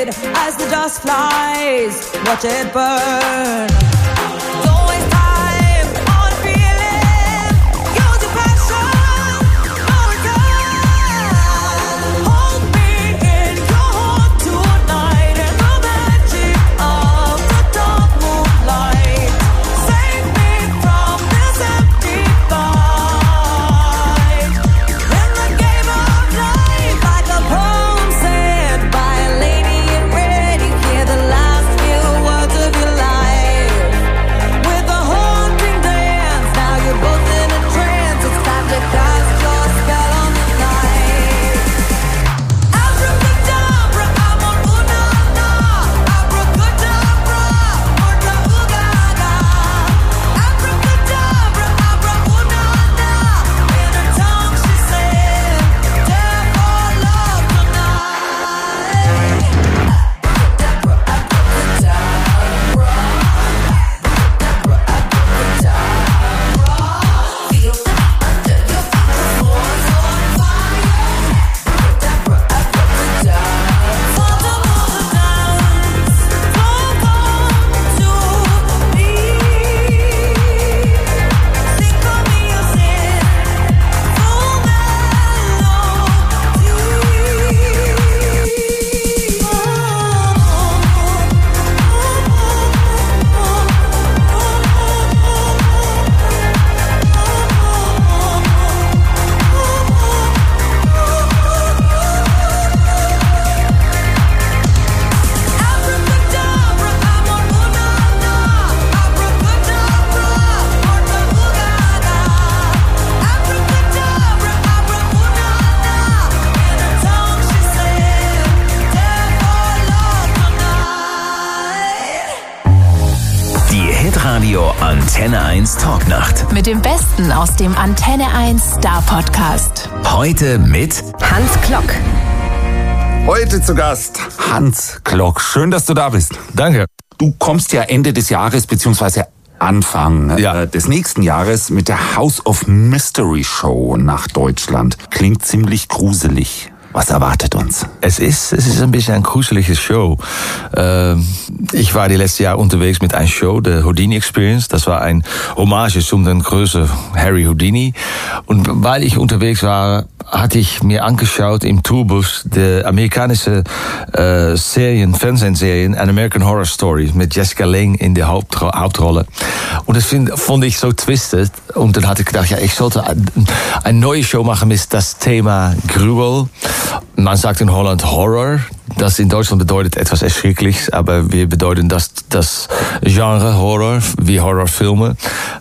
it as the dust flies. Watch it burn. Radio Antenne 1 Talknacht. Mit dem Besten aus dem Antenne 1 Star Podcast. Heute mit Hans Klock. Heute zu Gast Hans Klock. Schön, dass du da bist. Danke. Du kommst ja Ende des Jahres beziehungsweise Anfang des nächsten Jahres mit der House of Mystery Show nach Deutschland. Klingt ziemlich gruselig. Was erwartet uns? Es ist ein bisschen eine gruselige Show. Ich war die letzte Jahr unterwegs mit einer Show, der Houdini Experience. Das war ein Hommage zum den großen Harry Houdini. Und weil ich unterwegs war, hatte ich mir angeschaut im Tourbus die amerikanische Fernsehserien An American Horror Story mit Jessica Lange in der Hauptrolle. Und das fand ich so twisted. Und dann hatte ich gedacht, ja, ich sollte eine neue Show machen mit das Thema Gruel. Man sagt in Holland Horror. Das in Deutschland bedeutet etwas Erschreckliches, aber wir bedeuten das Genre Horror, wie Horrorfilme.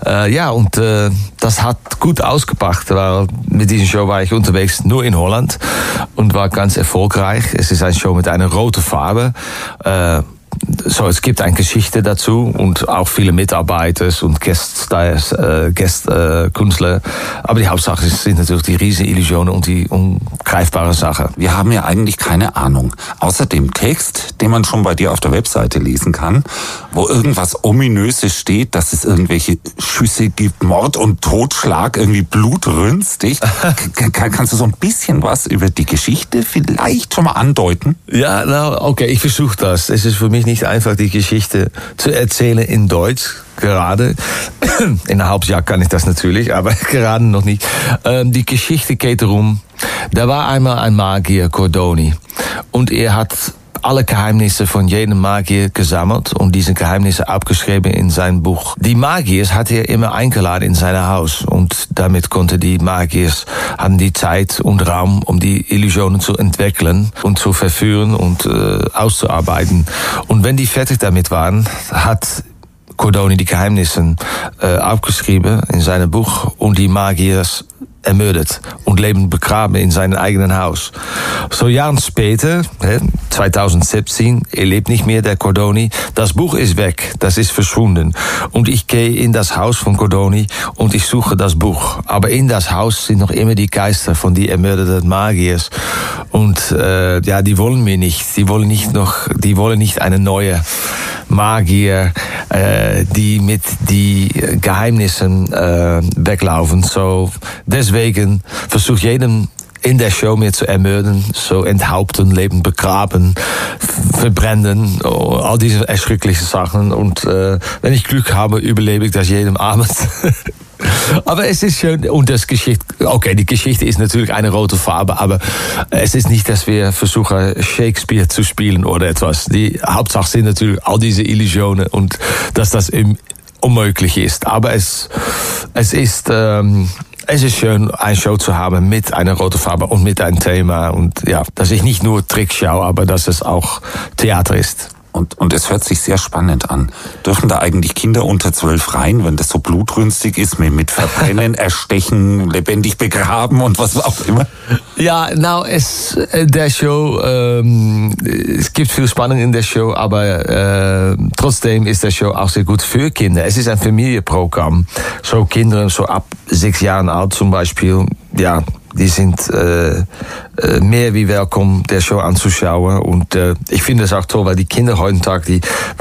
Das hat gut ausgepackt, weil mit dieser Show war ich unterwegs nur in Holland und war ganz erfolgreich. Es ist eine Show mit einer roten Farbe. Es gibt eine Geschichte dazu und auch viele Mitarbeiter und Künstler. Aber die Hauptsache sind natürlich die riesen Illusionen und die ungreifbare Sache. Wir haben ja eigentlich keine Ahnung. Außer dem Text, den man schon bei dir auf der Webseite lesen kann, wo irgendwas Ominöses steht, dass es irgendwelche Schüsse gibt, Mord und Totschlag, irgendwie blutrünstig. Kannst du so ein bisschen was über die Geschichte vielleicht schon mal andeuten? Ja, okay, ich versuche das. Es ist für mich nicht einfach, die Geschichte zu erzählen in Deutsch, gerade. In einem halben Jahr kann ich das natürlich, aber gerade noch nicht. Die Geschichte geht darum, da war einmal ein Magier, Cordoni, und er hat alle Geheimnisse von jedem Magier gesammelt und diese Geheimnisse abgeschrieben in sein Buch. Die Magiers hat er immer eingeladen in sein Haus und damit konnte die Magiers haben die Zeit und Raum, um die Illusionen zu entwickeln und zu verführen und auszuarbeiten. Und wenn die fertig damit waren, hat Cordoni die Geheimnisse aufgeschrieben in seinem Buch und die Magiers ermordet und leben begraben in seinem eigenen Haus. So Jahren später, 2017, er lebt nicht mehr, der Cordoni. Das Buch ist weg, das ist verschwunden. Und ich gehe in das Haus von Cordoni und ich suche das Buch. Aber in das Haus sind noch immer die Geister von die ermordeten Magiers. Und die wollen mir nicht. Die wollen nicht eine neue Magier, die mit die Geheimnissen weglaufen. So deswegen versucht jedem in der Show mir zu ermorden, so enthaupten, Leben begraben, verbrennen, all diese erschrecklichen Sachen. Und wenn ich Glück habe, überlebe ich das jedem Abend. Aber es ist schön, und das Geschichte, okay, die Geschichte ist natürlich eine rote Farbe, aber es ist nicht, dass wir versuchen, Shakespeare zu spielen oder etwas. Die Hauptsache sind natürlich all diese Illusionen und dass das unmöglich ist. Aber es ist schön, eine Show zu haben mit einer roten Farbe und mit einem Thema und ja, dass ich nicht nur Trick schaue, aber dass es auch Theater ist. Und es hört sich sehr spannend an. Dürfen da eigentlich Kinder unter 12 rein, wenn das so blutrünstig ist, mit Verbrennen, Erstechen, lebendig begraben und was auch immer? Ja, es gibt viel Spannung in der Show, aber trotzdem ist der Show auch sehr gut für Kinder. Es ist ein Familienprogramm. So Kinder so ab 6 Jahren alt zum Beispiel, ja, die sind mehr wie willkommen, der Show anzuschauen. Und ich finde es auch toll, weil die Kinder heutzutage,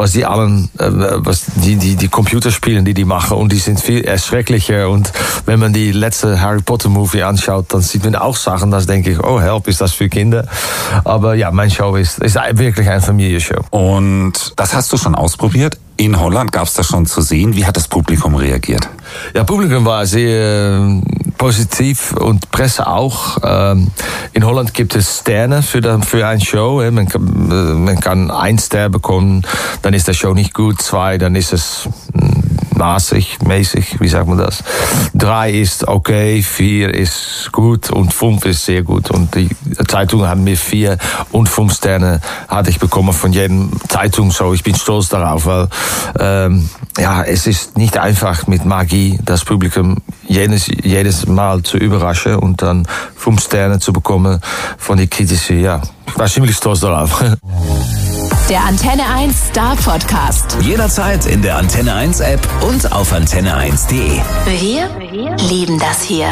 die Computerspiele, die machen, und die sind viel erschrecklicher. Und wenn man die letzte Harry Potter Movie anschaut, dann sieht man auch Sachen, das denke ich, oh help, ist das für Kinder? Aber ja, mein Show ist wirklich eine Familienshow. Und das hast du schon ausprobiert? In Holland gab es das schon zu sehen. Wie hat das Publikum reagiert? Ja, Publikum war sehr positiv und Presse auch. In Holland gibt es Sterne für eine Show. Man kann 1 Stern bekommen, dann ist der Show nicht gut. 2, dann ist es mäßig, wie sagt man das? 3 ist okay, 4 ist gut und 5 ist sehr gut. Und die Zeitungen haben mir 4 und 5 Sterne hatte ich bekommen von jedem Zeitung. So, ich bin stolz darauf, weil es ist nicht einfach mit Magie das Publikum jedes Mal zu überraschen und dann 5 Sterne zu bekommen von die Kritiker. Ja, ich war ziemlich stolz darauf. Der Antenne 1 Star Podcast. Jederzeit in der Antenne 1 App und auf antenne1.de. Wir lieben das hier.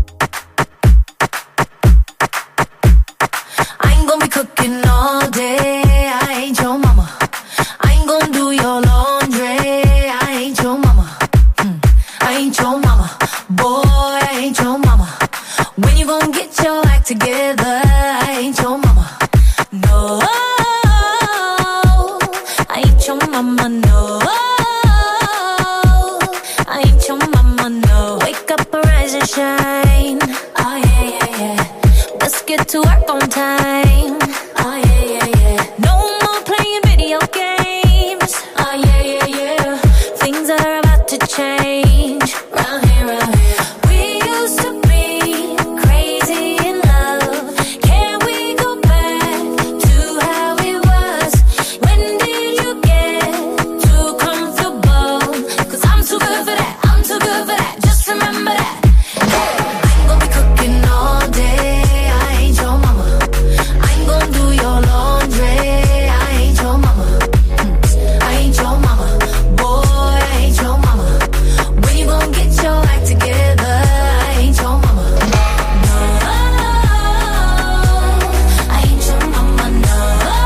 I ain't gonna be cooking all day. I ain't your mama. I ain't gonna do your laundry. I ain't your mama. I ain't your mama. Boy, I ain't your mama. When you gonna get your act together? I ain't your mama. No. Mama, no, I ain't your mama, no. Wake up and rise and shine. Oh yeah. Let's get to work on time. Oh yeah. No more playing video games. Oh yeah. Things are about to change. Round here. We used to be crazy in love. Can we go back to how it was? When did you get too comfortable? 'Cause I'm too good for that. I'm too good for that. Just remember that. Hey, I ain't gonna be cooking all day. I ain't your mama. I ain't gonna do your laundry. I ain't your mama. I ain't your mama. Boy, I ain't your mama. When you gonna get your act together? I ain't your mama. No, I ain't your mama. No,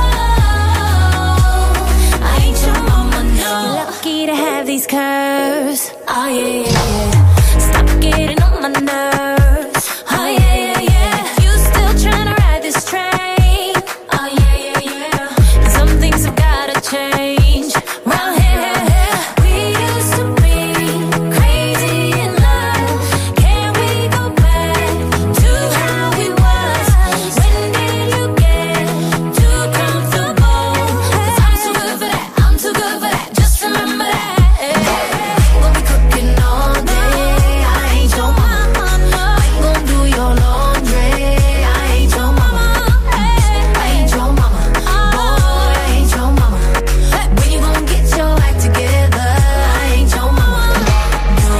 I ain't your mama. No. Lucky to have these curves. Oh yeah. Stop getting on my nerves. Oh yeah. You still trying to ride this train? Oh yeah. Some things have gotta change. Round here, we used to be crazy in love. Can we go back to how it was? When did you get too comfortable? 'Cause I'm too good for that. I'm too good for that. Just remember that. I ain't gonna be cooking all day. I ain't your mama. I ain't gonna do your laundry. I ain't your mama. I ain't your mama. Boy, I ain't your mama. When you gonna get your act together? I ain't your mama. No,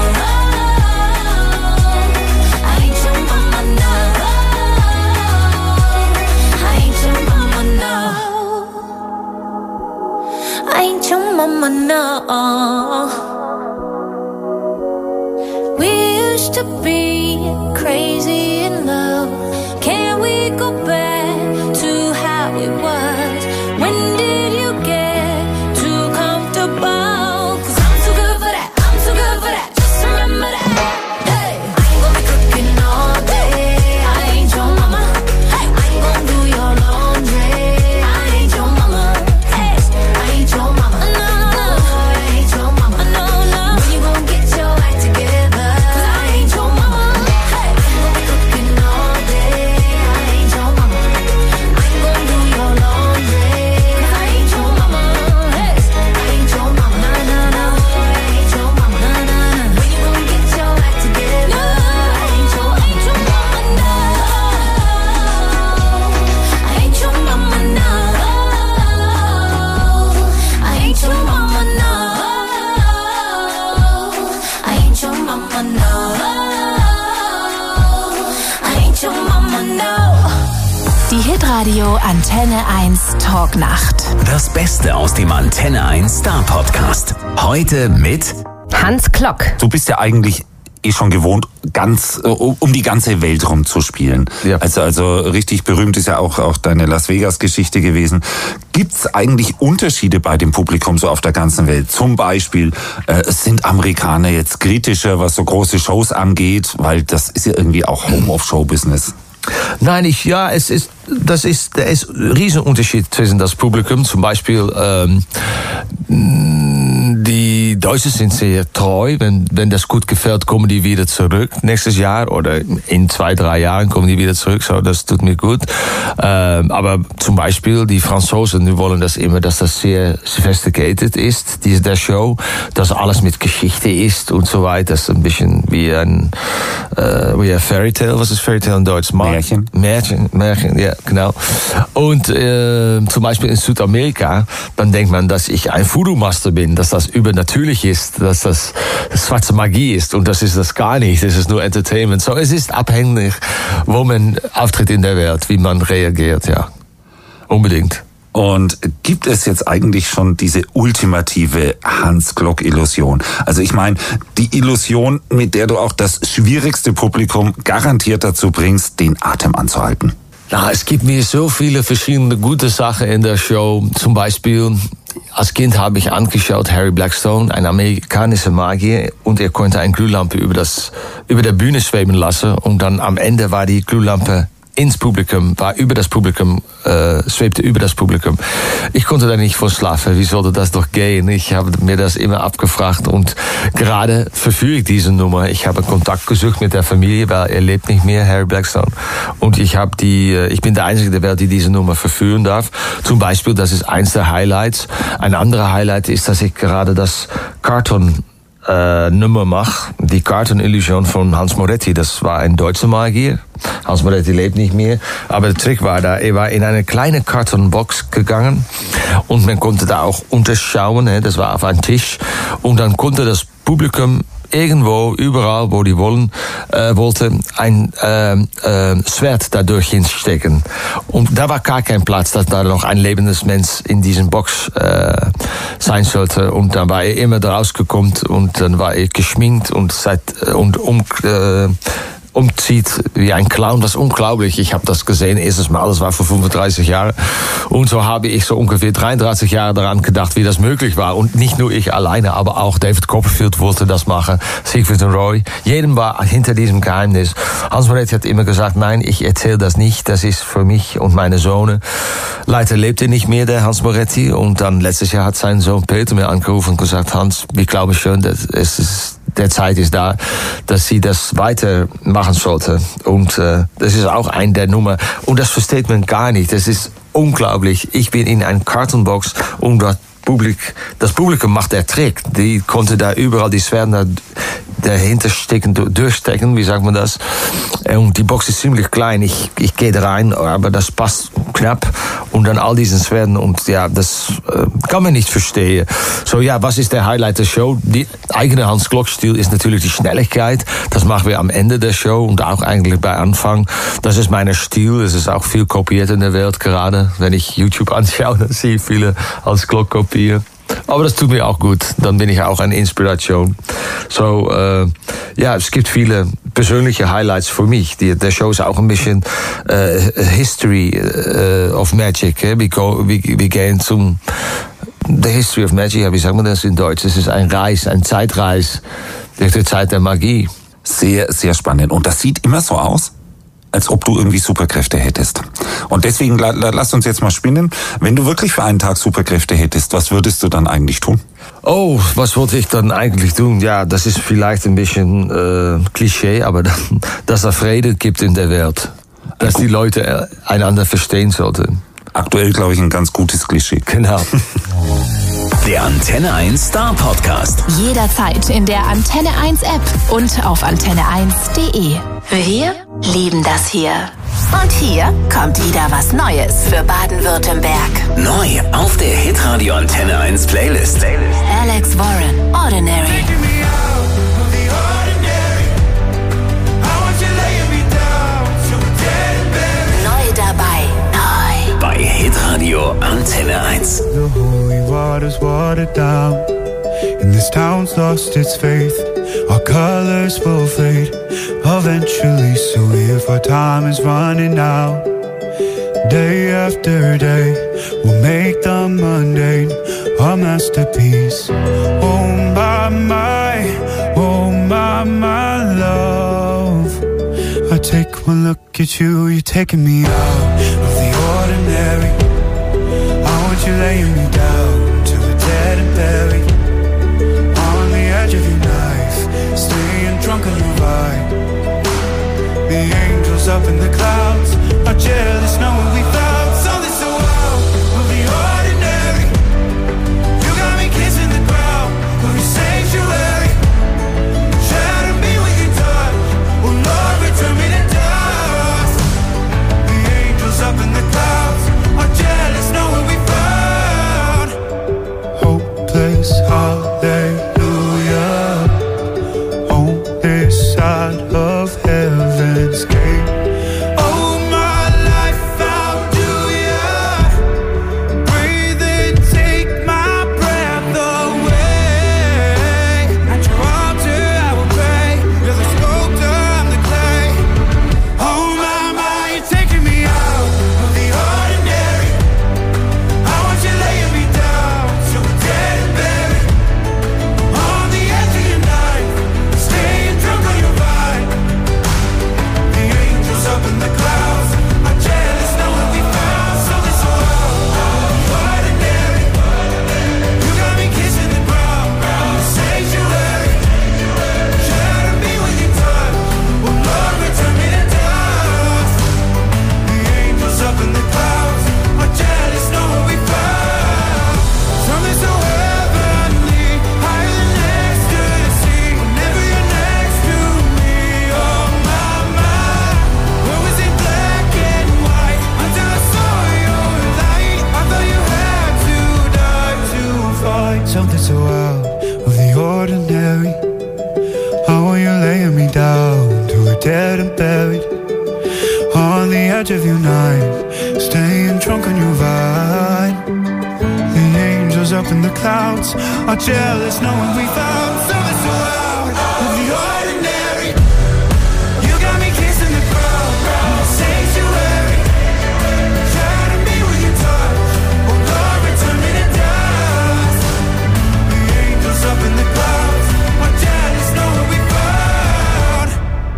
I ain't your mama. No, I ain't your mama. No, I ain't your mama. No. We used to be crazy in love. Can we go back to how it was? When did you get too comfortable? 'Cause I'm too good for that. I'm too good for that. Just remember that. Hey, I ain't gonna be cooking all day. I ain't your mama. Hitradio Antenne 1 Talknacht. Das Beste aus dem Antenne 1 Star Podcast. Heute mit Hans Klock. Du bist ja eigentlich schon gewohnt, um die ganze Welt rumzuspielen. Ja. Also richtig berühmt ist ja auch deine Las Vegas-Geschichte gewesen. Gibt's eigentlich Unterschiede bei dem Publikum so auf der ganzen Welt? Zum Beispiel, sind Amerikaner jetzt kritischer, was so große Shows angeht? Weil das ist ja irgendwie auch Home-of-Show-Business. Nein, es ist ein Riesenunterschied zwischen das Publikum. Zum Beispiel, die Deutschen sind sehr treu. Wenn das gut gefällt, kommen die wieder zurück nächstes Jahr oder in 2-3 Jahren kommen die wieder zurück. So, das tut mir gut. Aber zum Beispiel die Franzosen, die wollen das immer, dass das sehr sophisticated ist, der Show, dass alles mit Geschichte ist und so weiter. Das ist ein bisschen wie ein Fairy Tale. Was ist Fairy Tale in Deutsch? Märchen, ja, genau. Und zum Beispiel in Südamerika, dann denkt man, dass ich ein Voodoo-Master bin, dass das übernatürlich ist, dass das schwarze Magie ist, und das ist das gar nicht. Das ist nur Entertainment. So, es ist abhängig, wo man auftritt in der Welt, wie man reagiert, ja. Unbedingt. Und gibt es jetzt eigentlich schon diese ultimative Hans-Klock-Illusion? Also ich meine, die Illusion, mit der du auch das schwierigste Publikum garantiert dazu bringst, den Atem anzuhalten. Na, es gibt mir so viele verschiedene gute Sachen in der Show. Zum Beispiel, als Kind habe ich angeschaut Harry Blackstone, ein amerikanischer Magier, und er konnte eine Glühlampe über der Bühne schweben lassen, und dann am Ende war die Glühlampe ins Publikum, schwebte über das Publikum. Ich konnte da nicht von schlafen. Wie sollte das doch gehen? Ich habe mir das immer abgefragt, und gerade verführe ich diese Nummer. Ich habe Kontakt gesucht mit der Familie, weil er lebt nicht mehr, Harry Blackstone. Und ich bin der Einzige der Welt, die diese Nummer verführen darf. Zum Beispiel, das ist eins der Highlights. Ein anderer Highlight ist, dass ich gerade das Carton Nummer mache, die Carton-Illusion von Hans Moretti. Das war ein deutscher Magier. Hans Moretti lebt nicht mehr. Aber der Trick war da, er war in eine kleine Carton-Box gegangen, und man konnte da auch unterschauen, das war auf einem Tisch, und dann konnte das Publikum irgendwo, überall, wo die wollte, ein Schwert dadurch hinstecken. Und da war gar kein Platz, dass da noch ein lebendes Mensch in diesen Box sein sollte. Und dann war er immer da rausgekommen, und dann war er geschminkt und umzieht wie ein Clown. Das ist unglaublich. Ich habe das gesehen, erstes Mal, das war vor 35 Jahren. Und so habe ich so ungefähr 33 Jahre daran gedacht, wie das möglich war. Und nicht nur ich alleine, aber auch David Copperfield wollte das machen, Siegfried und Roy. Jedem war hinter diesem Geheimnis. Hans Moretti hat immer gesagt, nein, ich erzähle das nicht, das ist für mich und meine Söhne. Leider lebt er nicht mehr, der Hans Moretti. Und dann letztes Jahr hat sein Sohn Peter mir angerufen und gesagt, Hans, ich glaube schon, dass der Zeit ist da, dass sie das weitermachen sollte. Und das ist auch ein der Nummer. Und das versteht man gar nicht. Das ist unglaublich. Ich bin in einer Cartonbox, und das Publikum macht der Trick. Die konnte da überall die Sphären dahinter durchstecken, wie sagt man das? Und die Box ist ziemlich klein. Ich gehe da rein, aber das passt knapp. Und dann all diesen Sphären, und ja, das kann man nicht verstehen. So, ja, was ist der Highlight der Show? Die eigene Hans-Klock-Stil ist natürlich die Schnelligkeit. Das machen wir am Ende der Show und auch eigentlich bei Anfang. Das ist mein Stil. Es ist auch viel kopiert in der Welt gerade. Wenn ich YouTube anschaue, dann sehe ich viele Hans-Klock-Kopien. Aber das tut mir auch gut. Dann bin ich auch eine Inspiration. So, ja, es gibt viele persönliche Highlights für mich. Der Show ist auch ein bisschen History of Magic. Wir gehen zum The History of Magic, ja, wie sagt man das in Deutsch? Es ist ein Zeitreis durch die Zeit der Magie. Sehr, sehr spannend. Und das sieht immer so aus, als ob du irgendwie Superkräfte hättest. Und deswegen lass uns jetzt mal spinnen. Wenn du wirklich für einen Tag Superkräfte hättest, was würdest du dann eigentlich tun? Oh, was wollte ich dann eigentlich tun? Ja, das ist vielleicht ein bisschen Klischee, aber dass es Frieden gibt in der Welt. Dass die Leute einander verstehen sollten. Aktuell, glaube ich, ein ganz gutes Klischee. Genau. Der Antenne 1 Star Podcast. Jederzeit in der Antenne 1 App und auf antenne1.de. Wir lieben das hier. Und hier kommt wieder was Neues für Baden-Württemberg. Neu auf der Hitradio Antenne 1 Playlist. Alex Warren, Ordinary. Neu dabei. Neu. Hitradio Antenne 1. The holy water's watered down, and this town's lost its faith. Our colors will fade eventually, so if our time is running out, day after day, we'll make the mundane a masterpiece. Oh my love, I take one look at you, you're taking me out of the ordinary. I want you laying me down till we're dead and buried, on the edge of your knife, staying drunk on your ride. The angels up in the clouds are jealous knowing we found something so wild of the ordinary. You got me kissing the ground of your sanctuary. Shatter me with your touch, oh Lord, return me to dust. The angels up in the clouds are jealous knowing we found hopeless hallelujah on this side of heaven's gate. Oh my life, how do ya breathe and take my breath away? At your altar I will pray, you're the sculptor, I'm the clay. Oh my, you're taking me out of the ordinary. I want you laying me down till we're dead and buried, on the edge of your knife, staying drunk on your ride. The angels up in the clouds are jealous knowing we found something so ordinary. You got me kissing the ground, the sanctuary. Shatter me with your touch, oh Lord, return me to dust. The angels up in the clouds are jealous knowing we found something so heavenly, higher than ecstasy. Whenever you're next to me, oh my, what was in black and white until I saw your light? I thought you had to die to find something so out of the ordinary. How are you laying me down till we're dead and buried, on the edge of your knife, staying drunk on your vine. The angels up in the clouds are jealous knowing we found something so out of the ordinary. You got me kissing the ground, the sanctuary. Shatter me with your touch, oh Lord, return me to dust. The angels up in the clouds are jealous knowing we found.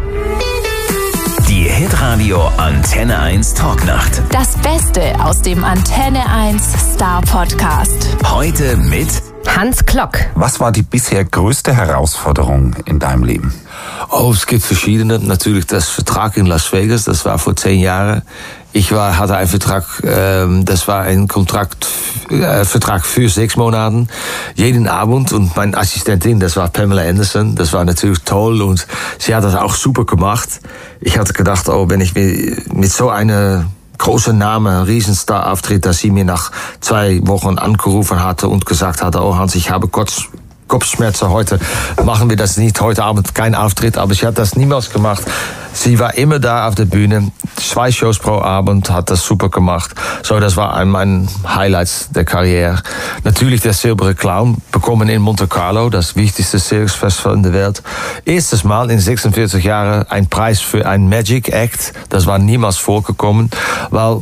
Die Hitradio Antenne 1 Talknacht. Das Beste aus dem Antenne 1 Star Podcast. Heute mit Hans Klock. Was war die bisher größte Herausforderung in deinem Leben? Oh, es gibt verschiedene. Natürlich das Vertrag in Las Vegas, das war vor 10 Jahren. Hatte einen Vertrag, das war ein Vertrag für 6 Monaten, jeden Abend. Und meine Assistentin, das war Pamela Anderson, das war natürlich toll und sie hat das auch super gemacht. Ich hatte gedacht, wenn ich mit so einer großen Name, Riesenstar-Auftritt, dass sie mir nach 2 Wochen angerufen hatte und gesagt hatte, oh Hans, ich habe Kopfschmerzen heute, machen wir das nicht, heute Abend kein Auftritt, aber sie hat das niemals gemacht. Sie war immer da auf der Bühne, 2 Shows pro Abend, hat das super gemacht. So, das war ein Highlights der Karriere. Natürlich der Silberne Clown, bekommen in Monte Carlo, das wichtigste Circusfestival in der Welt. Erstes Mal in 46 Jahren ein Preis für ein Magic Act, das war niemals vorgekommen, weil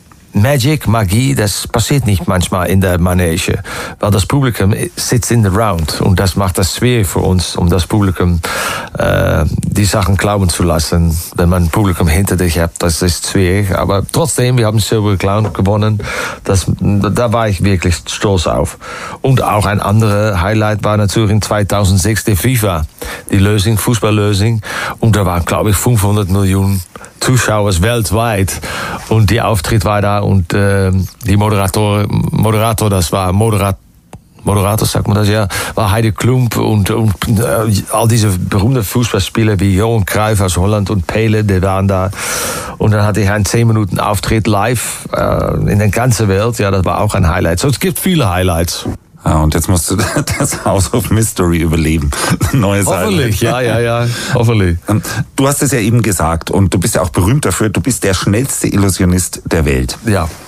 Magie, das passiert nicht manchmal in der Manege, weil das Publikum sitzt in der Round und das macht das schwer für uns, um das Publikum die Sachen glauben zu lassen. Wenn man ein Publikum hinter dich hat, das ist schwer, aber trotzdem, wir haben Silver Clown gewonnen, da war ich wirklich stolz auf. Und auch ein anderer Highlight war natürlich in 2006 die FIFA, die Lösung, Fußballlösung, und da waren, glaube ich, 500 Millionen Zuschauer weltweit und die Auftritt war da und die Moderator, das war Moderator, sagt man das, ja, war Heidi Klum und all diese berühmten Fußballspieler wie Johan Cruyff aus Holland und Pele, die waren da. Und dann hatte ich einen 10 Minuten Auftritt live in der ganzen Welt. Ja, das war auch ein Highlight. So, es gibt viele Highlights. Ja, und jetzt musst du das House of Mystery überleben. Neues Hoffentlich, ja, hoffentlich. Du hast es ja eben gesagt und du bist ja auch berühmt dafür, du bist der schnellste Illusionist der Welt. Ja.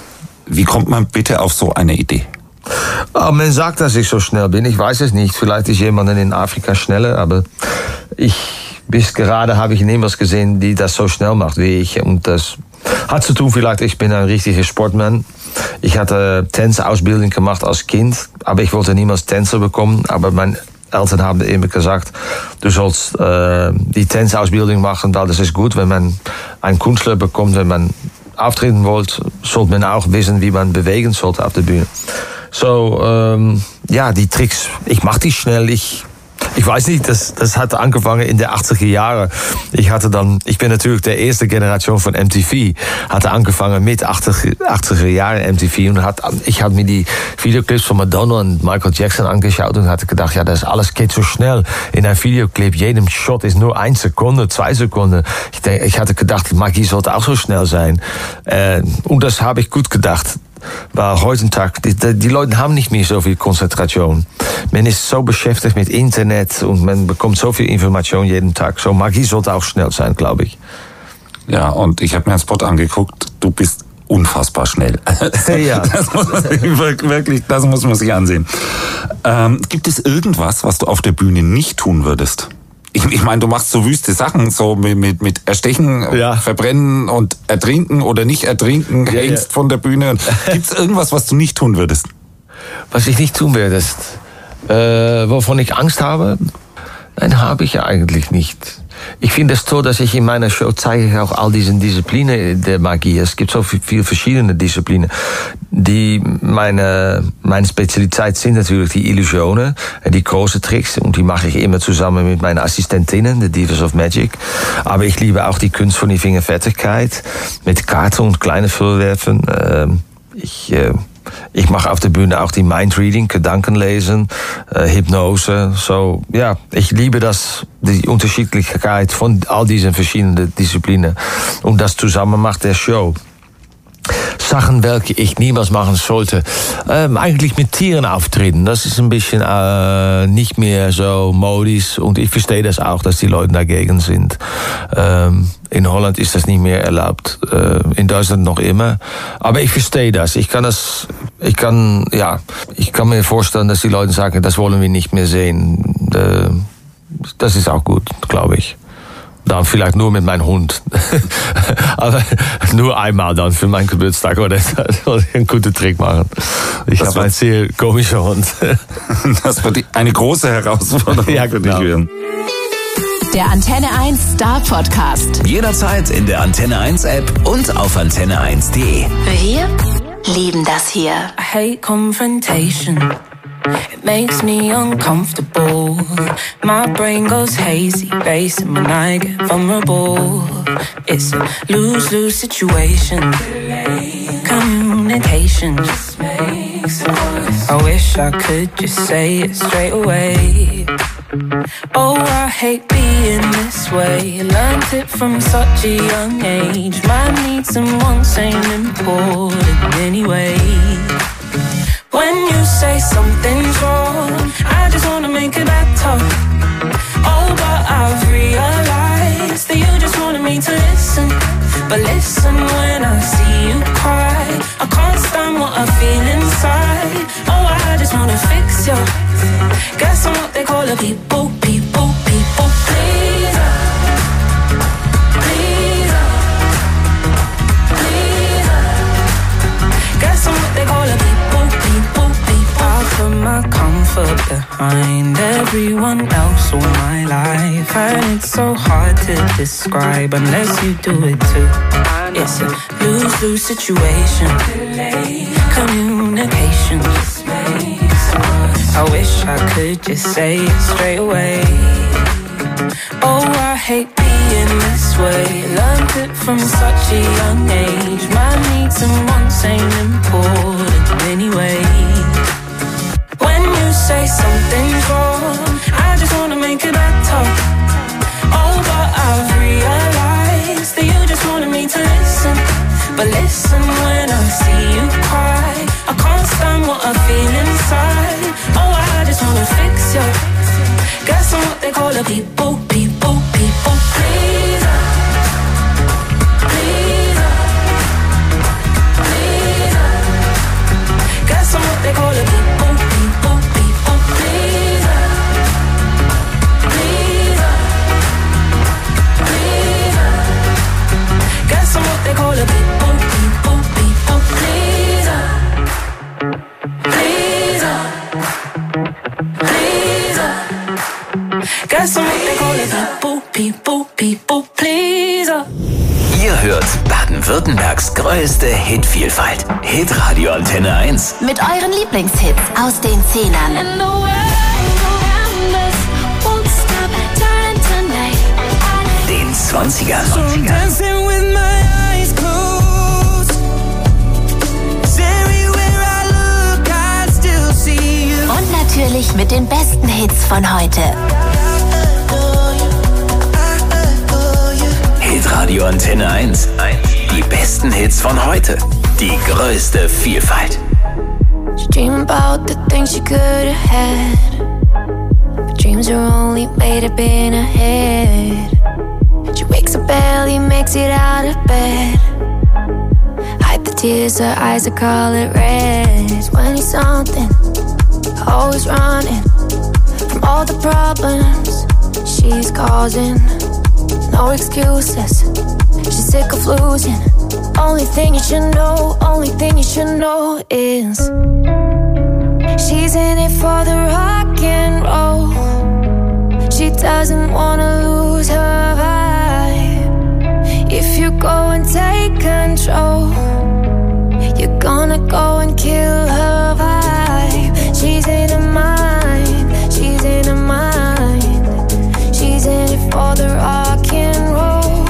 Wie kommt man bitte auf so eine Idee? Man sagt, dass ich so schnell bin. Ich weiß es nicht. Vielleicht ist jemand in Afrika schneller, aber bis gerade habe ich niemals gesehen, die das so schnell macht wie ich. Und das hat zu tun, vielleicht, ich bin ein richtiger Sportmann. Ich hatte Tänzausbildung gemacht als Kind, aber ich wollte niemals Tänzer bekommen. Aber meine Eltern haben immer gesagt, du sollst die Tänzausbildung machen, weil das ist gut, wenn man einen Künstler bekommt, wenn man auftreten wollt, sollte man auch wissen, wie man bewegen sollte auf der Bühne. So, die Tricks, ich mache die schnell. Ich weiß nicht, das hat angefangen in der 80er Jahre. Ich bin natürlich der erste Generation von MTV, hatte angefangen mit 80er Jahre MTV und ich habe mir die Videoclips von Madonna und Michael Jackson angeschaut und hatte gedacht, ja, das alles geht so schnell. In einem Videoclip, jedem Shot ist nur 1 Sekunde, 2 Sekunden. Ich hatte gedacht, Magie sollte auch so schnell sein. Und das habe ich gut gedacht. Weil heutzutage, die Leute haben nicht mehr so viel Konzentration. Man ist so beschäftigt mit Internet und man bekommt so viel Information jeden Tag. So Magie sollte auch schnell sein, glaube ich. Ja, und ich habe mir einen Spot angeguckt. Du bist unfassbar schnell. Ja. Das muss man sich ansehen. Gibt es irgendwas, was du auf der Bühne nicht tun würdest? Ich meine, du machst so wüste Sachen, so mit Erstechen, Verbrennen und Ertrinken oder nicht ertrinken, hängst von der Bühne. Gibt es irgendwas, was du nicht tun würdest? Was ich nicht tun würde, wovon ich Angst habe? Nein, habe ich eigentlich nicht. Ich finde es toll, dass ich in meiner Show zeige auch all diese Disziplinen der Magie. Es gibt so viele verschiedene Disziplinen. Meine Spezialität sind natürlich die Illusionen, die großen Tricks, und die mache ich immer zusammen mit meinen Assistentinnen, die Divas of Magic. Aber ich liebe auch die Kunst von die Fingerfertigkeit, mit Karten und kleine Vorwerfen. Ich mache auf der Bühne auch die Mindreading, Gedankenlesen, Hypnose. So, ja, ich liebe die Unterschiedlichkeit von all diesen verschiedenen Disziplinen. Und das zusammen macht der Show. Sachen, welche ich niemals machen sollte. Eigentlich mit Tieren auftreten. Das ist ein bisschen nicht mehr so modisch. Und ich verstehe das auch, dass die Leute dagegen sind. In Holland ist das nicht mehr erlaubt. In Deutschland noch immer. Aber ich verstehe das. Ich kann mir vorstellen, dass die Leute sagen, das wollen wir nicht mehr sehen. Das ist auch gut, glaube ich. Dann vielleicht nur mit meinem Hund. Aber nur einmal dann für meinen Geburtstag oder einen guten Trick machen. Ich habe einen sehr komischen Hund. Das wird eine große Herausforderung für dich werden. Der Antenne 1 Star Podcast. Jederzeit in der Antenne 1 App und auf antenne1.de. Wir lieben das hier. I hate confrontation. It makes me uncomfortable. My brain goes hazy, racing when I get vulnerable. It's a lose-lose situation. Communication just makes it worse. I wish I could just say it straight away. Oh, I hate being this way. Learned it from such a young age. My needs and wants ain't important anyway. When you say something's wrong, I just wanna make it better. Oh, but I've realized that you just wanted me to listen. But listen when I see you cry. I can't stand what I feel inside. Oh, I just wanna fix you. Guess I'm what they call a people pleaser. Guess I'm what they call a people. I put my comfort behind everyone else all my life, and it's so hard to describe unless you do it too. It's a lose-lose situation. Communication just makes it worse. I wish I could just say it straight away. Oh, I hate being this way. Learned it from such a young age. My needs and wants ain't important anyway. When you say something's wrong, I just wanna make it better. Oh, but I've realized that you just wanted me to listen. But listen when I see you cry. I can't stand what I feel inside. Oh, I just wanna fix you. Guess I'm what they call a people pleaser. Pleaser. That's what they call it. People, people, pleaser. Ihr hört Baden-Württembergs größte Hitvielfalt. Hitradio Antenne 1. Mit euren Lieblingshits aus den 10ern. And the world around us won't stop turning tonight. Den 20ern. Dancing with my eyes closed. 'Cause everywhere I look, I still see you. Und natürlich mit den besten Hits von heute. Hitradio Antenne 1. Die besten Hits von heute. Die größte Vielfalt. She dream about the things she could have had, but dreams are only made up in her head. She wakes up early, makes it out of bed, hide the tears, her eyes are color red. 20-something, always running from all the problems she's causing. No excuses, she's sick of losing. Only thing you should know is she's in it for the rock and roll. She doesn't wanna lose her vibe. If you go and take control, you're gonna go and kill her vibe. She's in her mind, she's in her mind. She's in it for the rock and roll.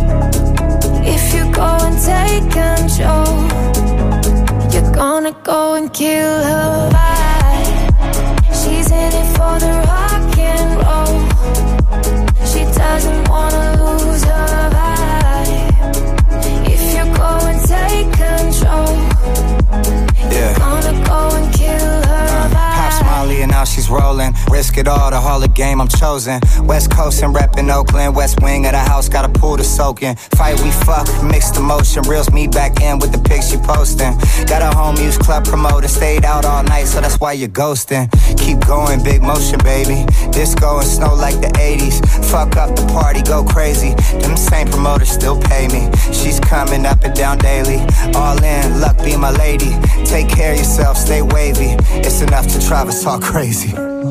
If you go and take control, you're gonna go and kill her vibe. She's in it for the rock and roll. She doesn't wanna lose her vibe. If you go and take control, you're gonna go and kill her vibe. Pops Molly and now she's rolling. Risk it all, the Hall of Game, I'm chosen. West Coast and reppin' Oakland. West wing of the house, got a pool to soak in. Fight, we fuck, mixed emotion. Reels me back in with the pics she posting. Got a home use club promoter. Stayed out all night, so that's why you're ghosting. Keep going, big motion, baby. Disco and snow like the 80s. Fuck up the party, go crazy. Them same promoters still pay me. She's coming up and down daily. All in, luck be my lady. Take care of yourself, stay wavy. It's enough to drive us all crazy.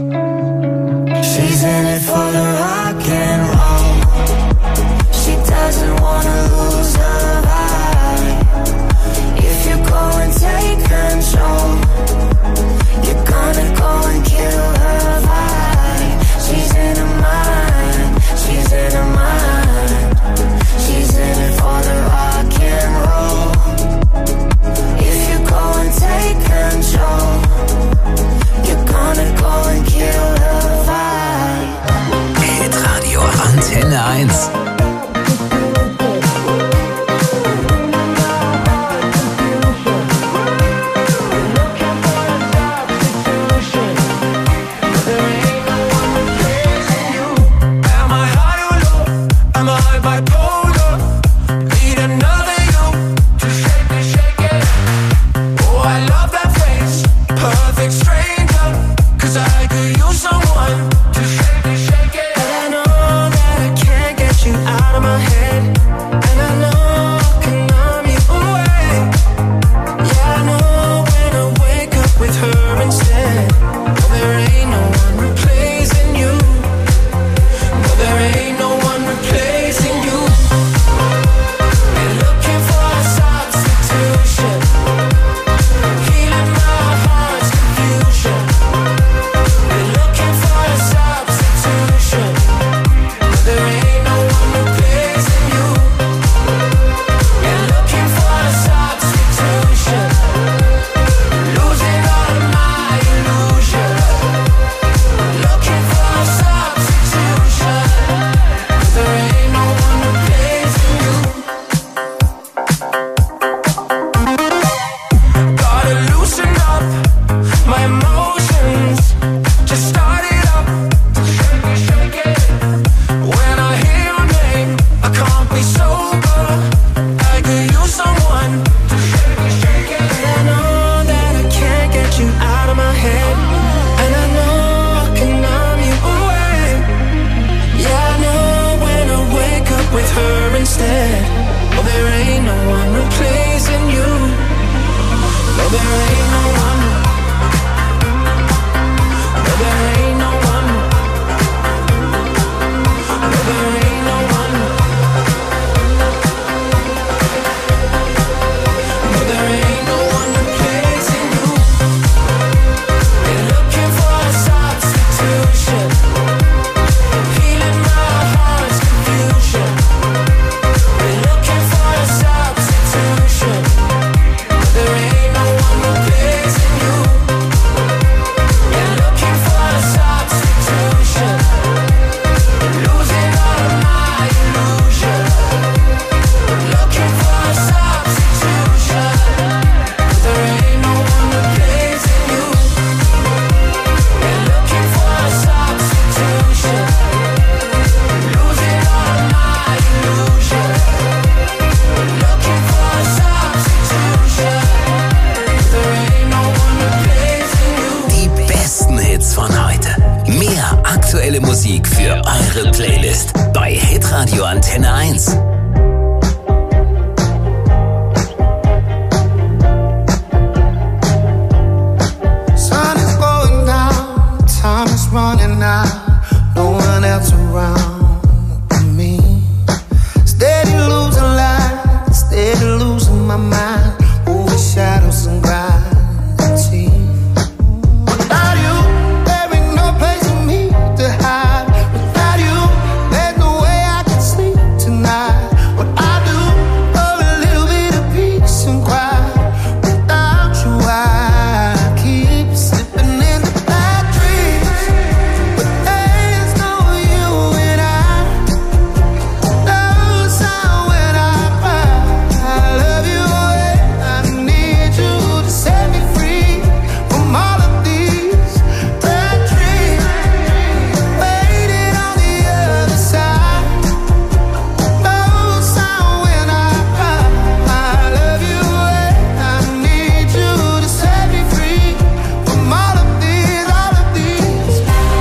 She's in it for the rock and roll. She doesn't wanna lose her vibe. If you go and take control, you're gonna go and kill her vibe. She's in her mind, she's in her mind. She's in it for the rock and roll. If you go and take control, you're gonna go and kill her vibe. Hitradio Antenne 1. Am I high or low? Am I bipolar? Need another you to shake it. Oh, I love that face, perfect stranger. 'Cause I could use someone to shake it. And I know that I can't get you out of my head. And I know I can numb you away. Yeah, I know when I wake up with her instead. No, there ain't no one replacing you. No, there ain't no one replacing you. Been looking for a substitution, healing my heart's confusion. Been looking for a substitution. No, there ain't no one replacing you. Been looking for a substitution, losing all of my illusion. Looking for a substitution. No, there ain't no one replacing you. Gotta loosen up my emotions. Just start it up, shake it. When I hear your name, I can't be sober. I could use someone to shake it. And I know that I can't get you out of my head. And I know I can numb you away. Yeah, I know when I wake up with her instead. Oh, there ain't no one replacing you. No, there ain't no one. No, there ain't no one. aktuelle Musik für eure Playlist bei Hitradio Antenne 1. Sun is going down, time is running out, no one else around but me. Steady losing light, steady losing my mind, over shadows and gravity. Without you, there ain't no place for me to hide. Without you, there's no way I can sleep tonight. What I do for a little bit of peace and quiet. Without you, I keep slipping into bad dreams. But there's no you and I. No sound when I cry. I love you and I need you to set me free from all of these bad dreams. Waiting on the other side. No sound when I cry. I love you and I need you to set me free from all of these bad dreams.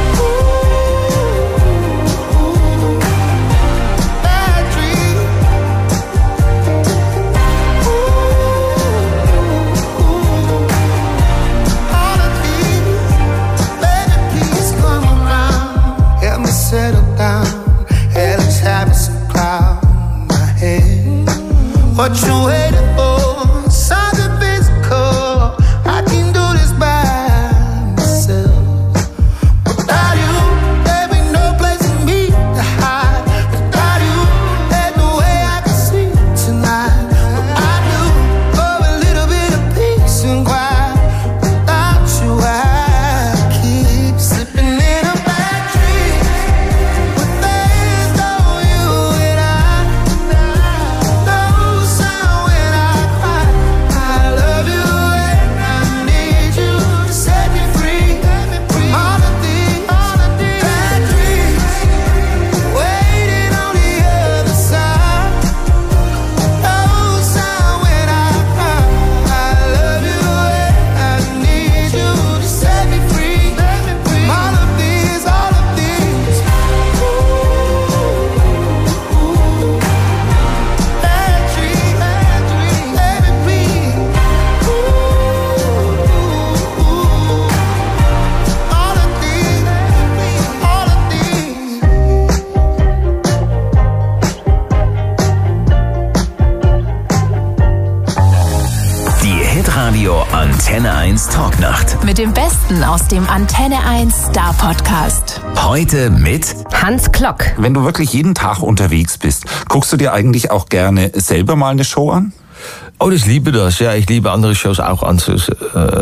All of these, baby, please come around. Help me settle down. Hell is having some cloud in my head. What you waiting for? Something physical. I can do this by myself. Without you, there ain't no place for me to hide. Without you, there's no way I can sleep tonight. What I do for a little bit of peace and quiet. Without you, I keep slipping in a bad dream. But there's no you and I. No sound when I cry. I love you and I need you to set me free from all of these bad dreams. Waiting on the other side. No sound when I cry. I love you and I need you to set me free from all of these bad dreams. Baby, please. All of these, all of these. Die Hitradio Antenne 1 Talknacht. Mit dem Besten aus dem Antenne 1 Star Podcast. Heute mit Hans Klock. Wenn du wirklich jeden Tag unterwegs bist, guckst du dir eigentlich auch gerne selber mal eine Show an? Oh, ich liebe das. Ja, ich liebe andere Shows auch anzuschauen.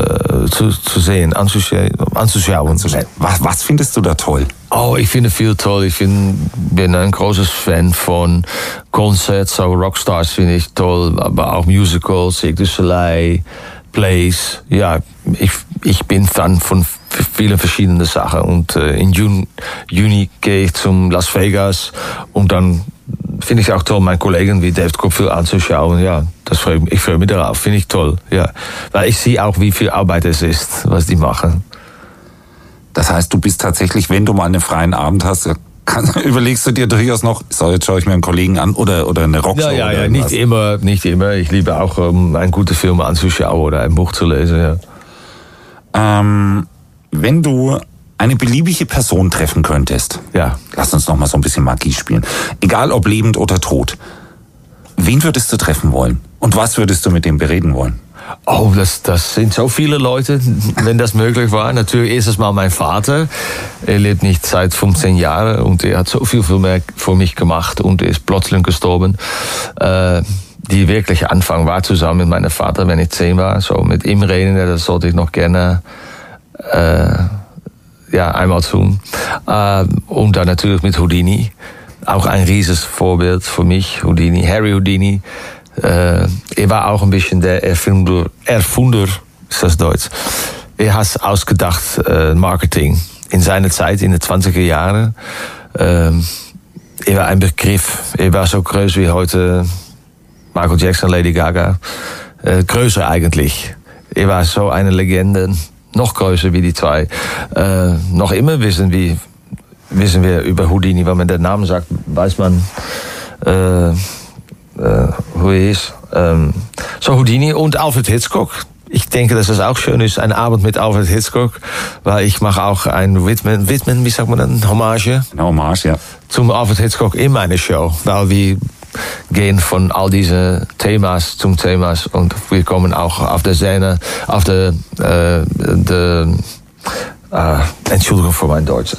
Was findest du da toll? Oh, ich finde viel toll. Ich bin ein großes Fan von Concerts, so Rockstars finde ich toll, aber auch Musicals, Cirque du Soleil, Plays. Ja, ich bin Fan von vielen verschiedenen Sachen und in Juni gehe ich zum Las Vegas und dann finde ich auch toll, meinen Kollegen wie David Copperfield anzuschauen. Ja, ich freue mich darauf, finde ich toll. Ja, weil ich sehe auch, wie viel Arbeit es ist, was die machen. Das heißt, du bist tatsächlich, wenn du mal einen freien Abend hast, überlegst du dir durchaus noch, so jetzt schaue ich mir einen Kollegen an oder eine Rockshow? Ja, nicht immer. Ich liebe auch, einen guten Film anzuschauen oder ein Buch zu lesen, ja. Wenn du eine beliebige Person treffen könntest, Ja. lass uns noch mal so ein bisschen Magie spielen, egal ob lebend oder tot, wen würdest du treffen wollen? Und was würdest du mit dem bereden wollen? Oh, das sind so viele Leute, wenn das möglich war. Natürlich erstes Mal mein Vater. Er lebt nicht seit 15 Jahren und er hat so viel für mich gemacht und er ist plötzlich gestorben. Die wirkliche Anfang war zusammen mit meinem Vater, wenn ich 10 war. So mit ihm reden, das sollte ich noch gerne einmal tun. Und dann natürlich mit Houdini. Auch ein riesiges Vorbild für mich, Houdini, Harry Houdini. Er war auch ein bisschen der Erfinder, ist das Deutsch. Er hat ausgedacht Marketing in seiner Zeit, in den 20er Jahren. Er war ein Begriff. Er war so groß wie heute Michael Jackson, Lady Gaga. Größer eigentlich. Er war so eine Legende, noch größer wie die zwei. Noch immer wissen, wie wissen wir über Houdini, wenn man den Namen sagt, weiß man, wo er ist. So Houdini und Alfred Hitchcock. Ich denke, dass es auch schön ist, ein Abend mit Alfred Hitchcock, weil ich mache auch ein Widmen, wie sagt man das, Hommage? Eine Hommage, ja. Zum Alfred Hitchcock in meine Show, weil wir gehen von all diese Themas zum Themas und wir kommen auch auf der Szene, auf der Entschuldigung für mein Deutsch.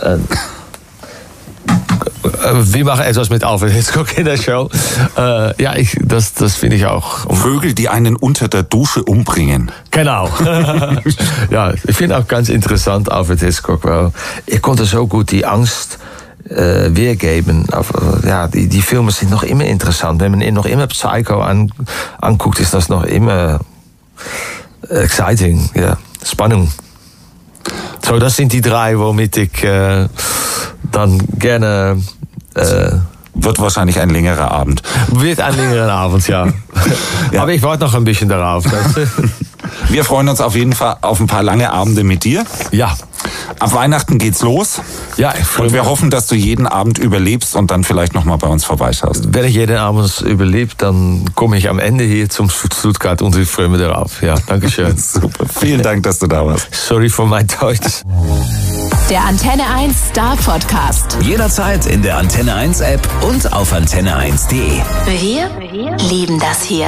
Wir machen etwas mit Alfred Hitchcock in der Show. Das finde ich auch. Vögel, die einen unter der Dusche umbringen. Genau. Ja, ich finde auch ganz interessant Alfred Hitchcock, weil er konnte so gut die Angst weergeben. Ja, die Filme sind noch immer interessant. Wenn man ihn noch immer Psycho anguckt, ist das noch immer exciting. Ja, Spannung. So, das sind die drei, womit ich dann gerne... Wird wahrscheinlich ein längerer Abend. Wird ein längerer Abend, ja. Aber ich warte noch ein bisschen darauf. Wir freuen uns auf jeden Fall auf ein paar lange Abende mit dir. Ja. Ab Weihnachten geht's los. Ja, ich freue Und mich. wir hoffen, dass du jeden Abend überlebst und dann vielleicht nochmal bei uns vorbeischaust. Wenn ich jeden Abend überlebe, dann komme ich am Ende hier zum Stuttgart und ich freue mich darauf. Ja, danke schön. Super. Vielen Dank, dass du da warst. Sorry für mein Deutsch. Der Antenne 1 Star Podcast. Jederzeit in der Antenne 1 App und auf antenne1.de. Wir lieben das hier.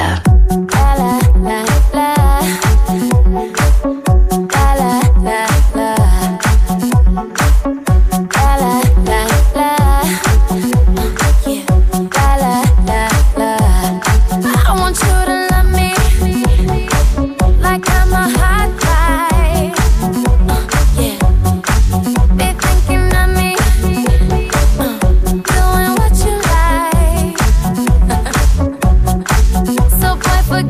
I want you to love me like I'm a hot guy. Yeah, be thinking of me, doing what you like. So boy, forget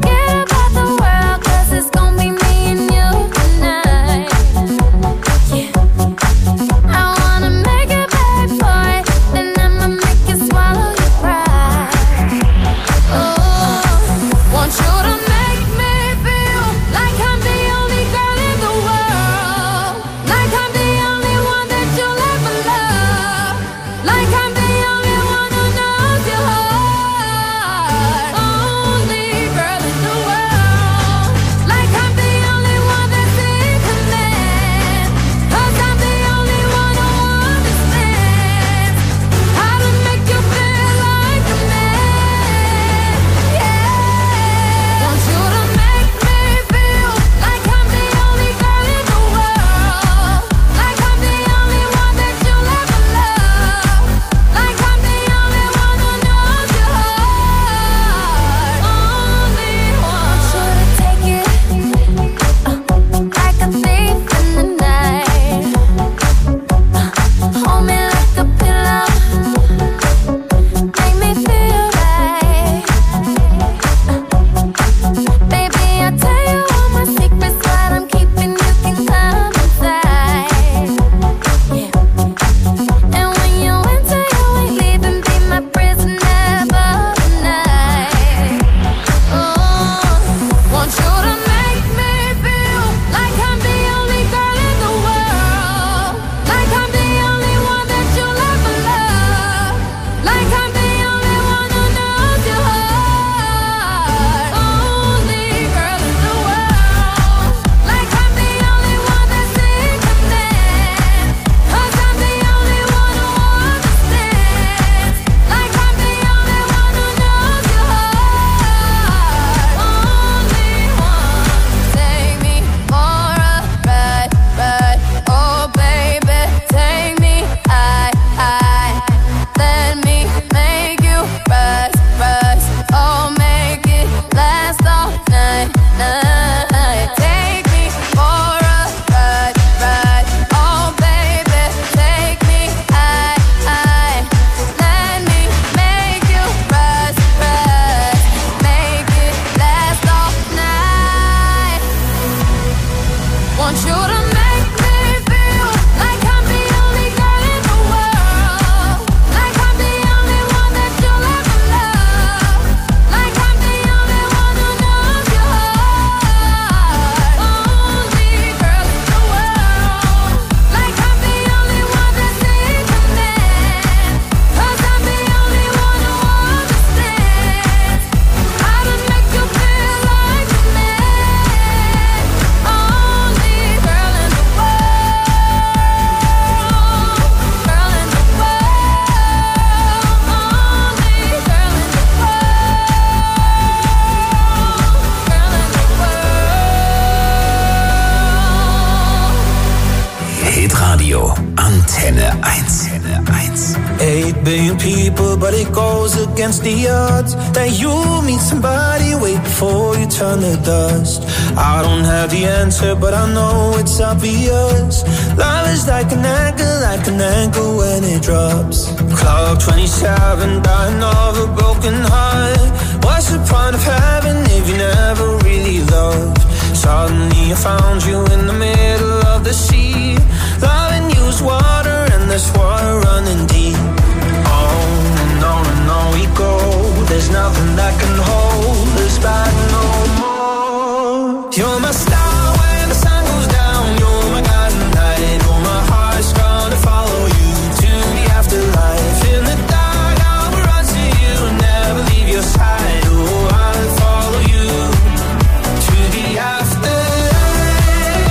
Hitradio Antenne 1. 8 billion people, but it goes against the odds that you meet somebody way before you turn to dust. I don't have the answer, but I know it's obvious. Love is like an anchor when it drops. Clock 27, dying of a broken heart. What's the point of having if you never really loved? Suddenly I found you in the middle of the sea. Loving you's water and there's water running deep. On and on we go. There's nothing that can hold us back no more. You're my star when the sun goes down. You're my guiding light. Oh, my heart's gonna follow you to the afterlife. In the dark I will run to you, never leave your side. Oh, I'll follow you to the afterlife.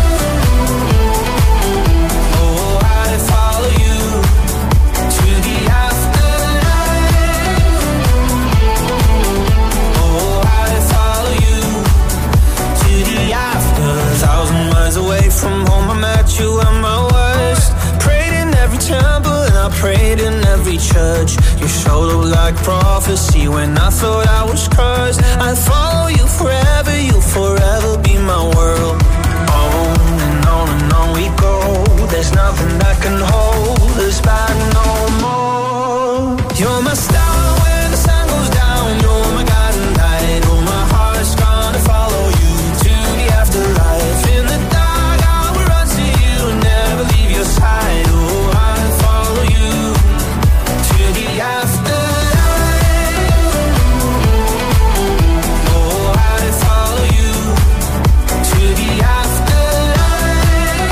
Oh, I'll follow you to the afterlife. Oh, I'll follow you to the after. 1,000 miles away from home, I met you at my worst. Prayed in every temple and I prayed in every church. You showed up like prophecy when I thought I was cursed. I'll follow you forever, you'll forever be my world. On and on we go. There's nothing that can hold us back no more. You're my star when the sun goes down. You're my guiding light. Oh, my heart's gonna follow you to the afterlife. In the dark I will run to you, never leave your side. Oh, I'll follow you to the afterlife. Oh, I'll follow you to the afterlife.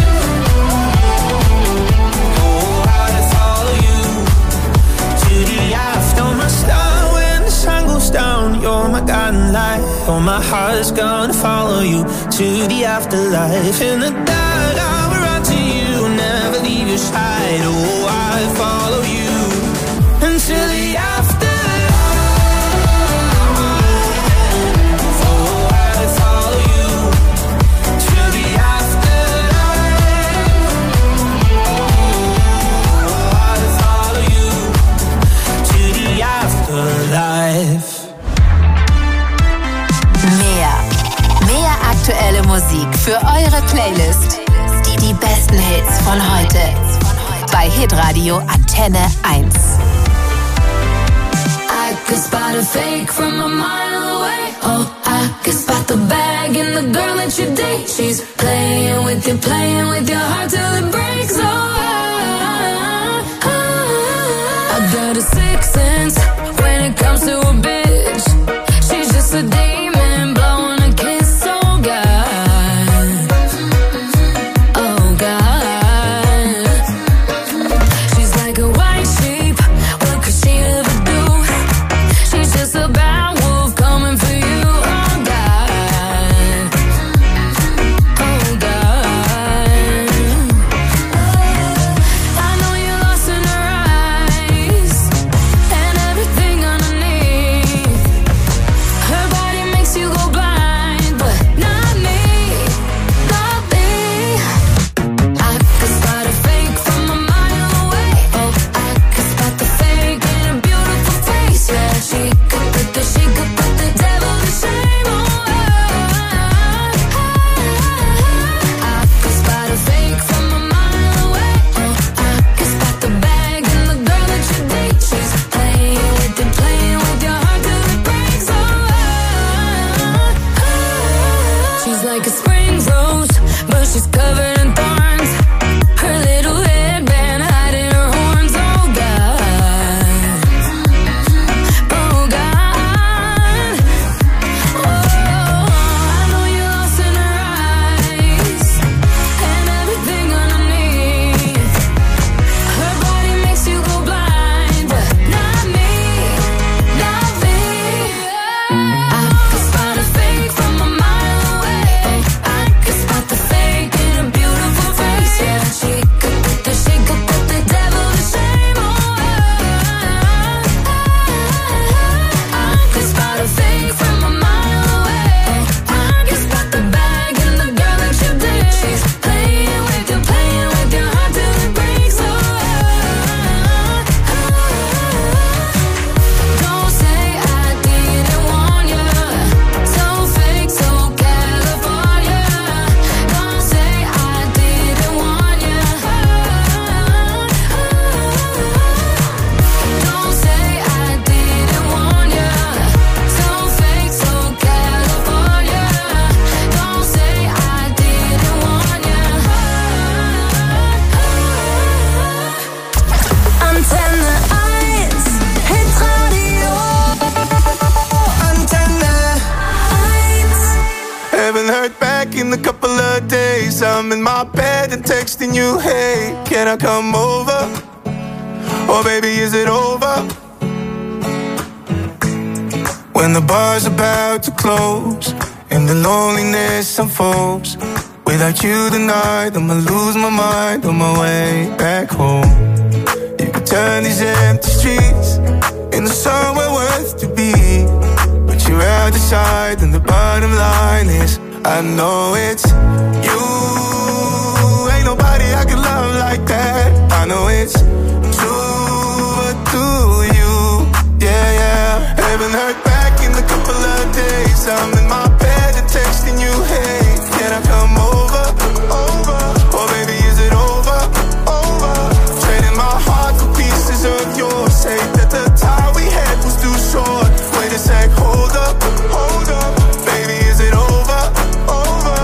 Oh, I'll follow you to the after. You're my star when the sun goes down. You're my guiding light. Oh, my heart's gonna follow you to the afterlife. In the dark I will run to you, never leave your side. Oh, I'll follow you until the afterlife. Oh, I'll follow you to the afterlife. Oh, I'll follow you to the afterlife. Mehr aktuelle Musik für eure Playlist. Die besten Hits von heute. Bei Hitradio Antenne 1. I could spot a fake from a mile away. Oh, I could spot the bag in the girl that you date. She's playing with your heart till it breaks. Oh, I got a sixth sense when it comes to a bitch. She's just a demon blowing a kiss. Oh God, oh God. She's like a white sheep. What could she ever do? She's just a bad wolf coming for you. Oh God, oh God. I'm in my bed and texting you, hey, can I come over? Or baby, is it over? When the bar's about to close and the loneliness unfolds, without you tonight, I'ma lose my mind on my way back home. You can turn these empty streets into somewhere worth to be, but you're out the side and the bottom line is I know it's you. Ain't nobody I can love like that. I know it's true, but do you? Yeah, yeah. Haven't heard back in a couple of days. I'm in my bed and texting you, hey, can I come over? Over. Or baby, is it over? Over. Trading my heart for pieces of yours. Say that the time we had was too short. Wait a sec, hold up, hold up. Baby, is it over? Over.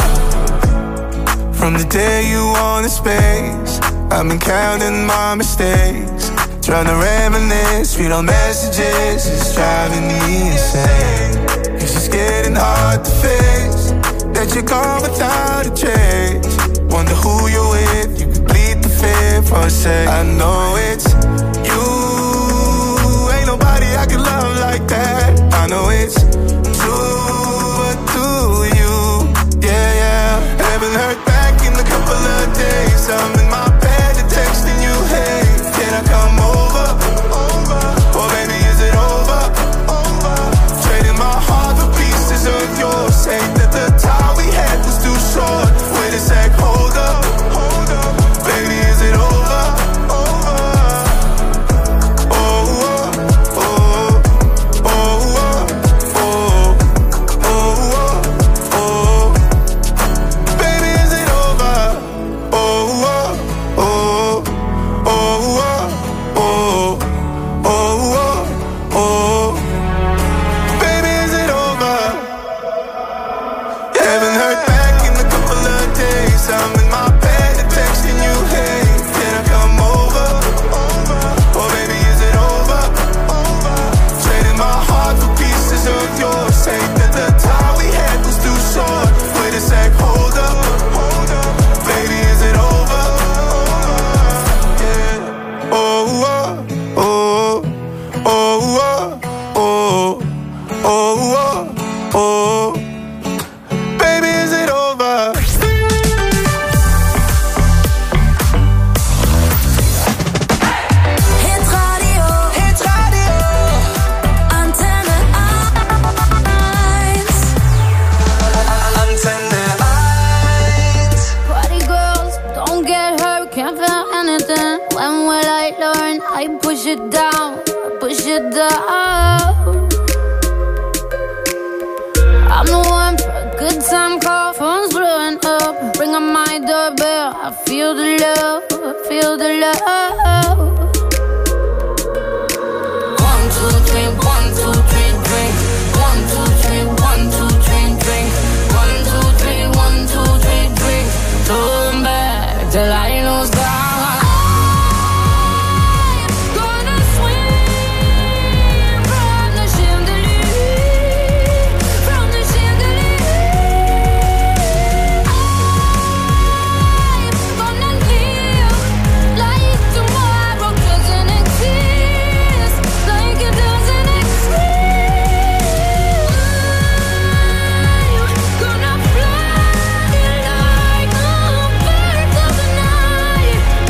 From the day you wanted space, I've been counting my mistakes, trying to reminisce, read all messages, it's driving me insane. It's just getting hard to face that you're gone without a trace. Wonder who you're with, you could bleed the fear for a sec. I know it's you. Ain't nobody I can love like that. I know it's true, but do you? Yeah, yeah. Haven't heard back in a couple of days. I'm in my bed and texting you, hey, can I come over? Over. Or baby, is it over? Over. Trading my heart for pieces of yours. Say that the time we had was too short. Wait a sec, hold up, hold up. Baby, is it over? Over. Oh, oh, oh, oh, oh, oh, oh. Baby, is it over? Oh, oh, oh, oh, oh, oh, oh. Baby, is it over? Haven't heard back in a couple of days. I'm in my bed and texting you, hey, can I come over? Over. Or baby, is it over? Over. Trading my heart for pieces of yours. Say that the time we had was too short. Wait a sec, hold up, hold up. Baby, is it over? Yeah. Oh, oh, oh, oh, oh, oh, oh, oh. Baby, is it over? Hitradio, Antenne 1. Party girls, don't get hurt, can't feel anything. When will I learn? I push it down, push it down. I'm the one for a good time call, phone's blowing up. Ring on my doorbell, I feel the love, feel the love. 1, 2, 3, 1, 2, 3, drink. 1, 2, 3, 1, 2, 3, drink. 1, 2, 3, 1, 2, 3, drink. Turn back till I lose God. Gonna swim from the chandelier, from the chandelier. I'm gonna live like tomorrow doesn't exist, like it doesn't exist. I'm gonna fly like a bird of the night.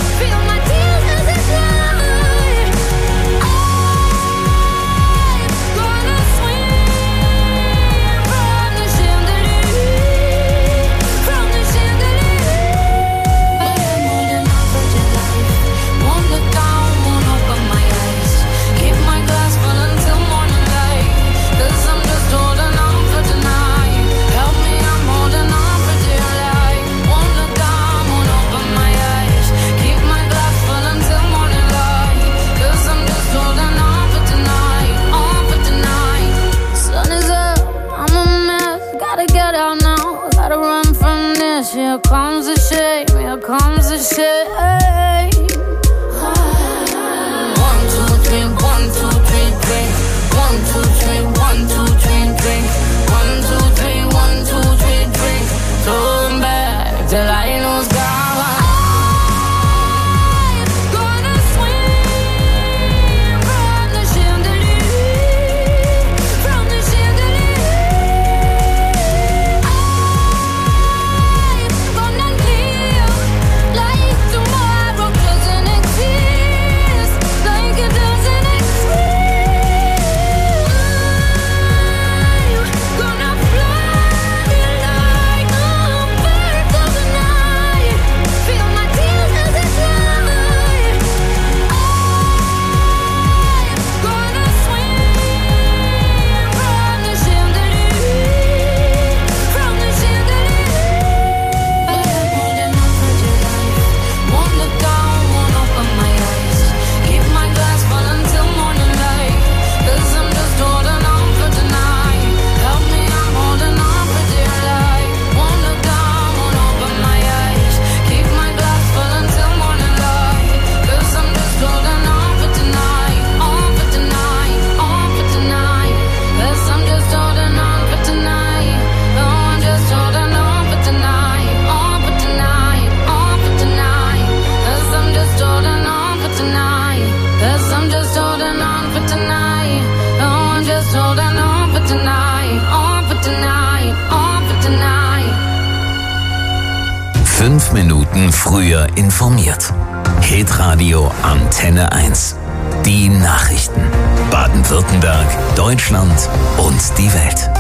früher informiert. Hitradio Antenne 1. Die Nachrichten. Baden-Württemberg, Deutschland und die Welt.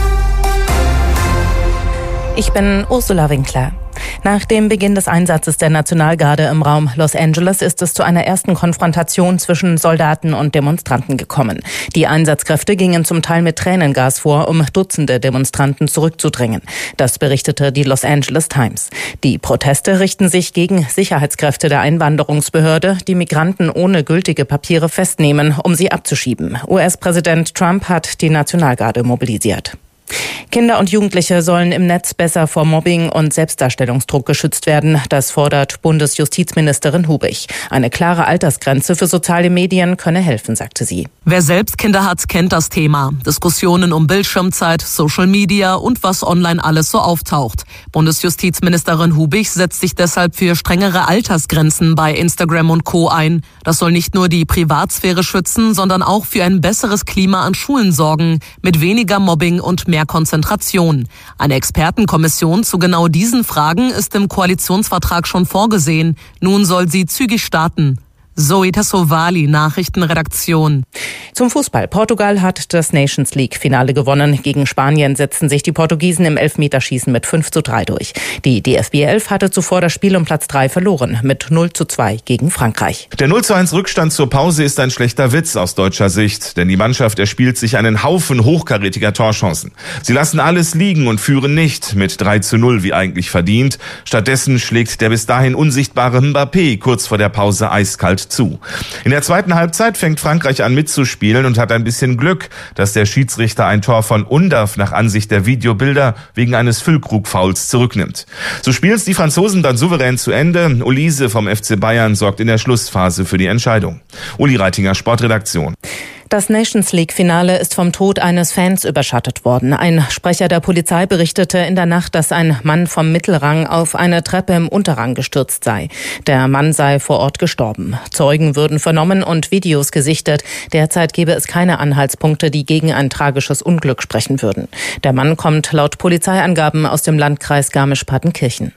Ich bin Ursula Winkler. Nach dem Beginn des Einsatzes der Nationalgarde im Raum Los Angeles ist es zu einer ersten Konfrontation zwischen Soldaten und Demonstranten gekommen. Die Einsatzkräfte gingen zum Teil mit Tränengas vor, um Dutzende Demonstranten zurückzudrängen. Das berichtete die Los Angeles Times. Die Proteste richten sich gegen Sicherheitskräfte der Einwanderungsbehörde, die Migranten ohne gültige Papiere festnehmen, um sie abzuschieben. US-Präsident Trump hat die Nationalgarde mobilisiert. Kinder und Jugendliche sollen im Netz besser vor Mobbing und Selbstdarstellungsdruck geschützt werden. Das fordert Bundesjustizministerin Hubig. Eine klare Altersgrenze für soziale Medien könne helfen, sagte sie. Wer selbst Kinder hat, kennt das Thema. Diskussionen um Bildschirmzeit, Social Media und was online alles so auftaucht. Bundesjustizministerin Hubig setzt sich deshalb für strengere Altersgrenzen bei Instagram und Co. ein. Das soll nicht nur die Privatsphäre schützen, sondern auch für ein besseres Klima an Schulen sorgen, mit weniger Mobbing und mehr Konzentration. Eine Expertenkommission zu genau diesen Fragen ist im Koalitionsvertrag schon vorgesehen. Nun soll sie zügig starten. Zoe Tassovali, Nachrichtenredaktion. Zum Fußball. Portugal hat das Nations League-Finale gewonnen. Gegen Spanien setzten sich die Portugiesen im Elfmeterschießen mit 5:3 durch. Die DFB 11 hatte zuvor das Spiel um Platz 3 verloren, mit 0:2 gegen Frankreich. Der 0:1 Rückstand zur Pause ist ein schlechter Witz aus deutscher Sicht, denn die Mannschaft erspielt sich einen Haufen hochkarätiger Torchancen. Sie lassen alles liegen und führen nicht mit 3:0 wie eigentlich verdient. Stattdessen schlägt der bis dahin unsichtbare Mbappé kurz vor der Pause eiskalt zu. In der zweiten Halbzeit fängt Frankreich an mitzuspielen und hat ein bisschen Glück, dass der Schiedsrichter ein Tor von Undav nach Ansicht der Videobilder wegen eines Füllkrug-Fouls zurücknimmt. So spielen die Franzosen dann souverän zu Ende. Olise vom FC Bayern sorgt in der Schlussphase für die Entscheidung. Uli Reitinger, Sportredaktion. Das Nations League-Finale ist vom Tod eines Fans überschattet worden. Ein Sprecher der Polizei berichtete in der Nacht, dass ein Mann vom Mittelrang auf eine Treppe im Unterrang gestürzt sei. Der Mann sei vor Ort gestorben. Zeugen würden vernommen und Videos gesichtet. Derzeit gebe es keine Anhaltspunkte, die gegen ein tragisches Unglück sprechen würden. Der Mann kommt laut Polizeiangaben aus dem Landkreis Garmisch-Partenkirchen.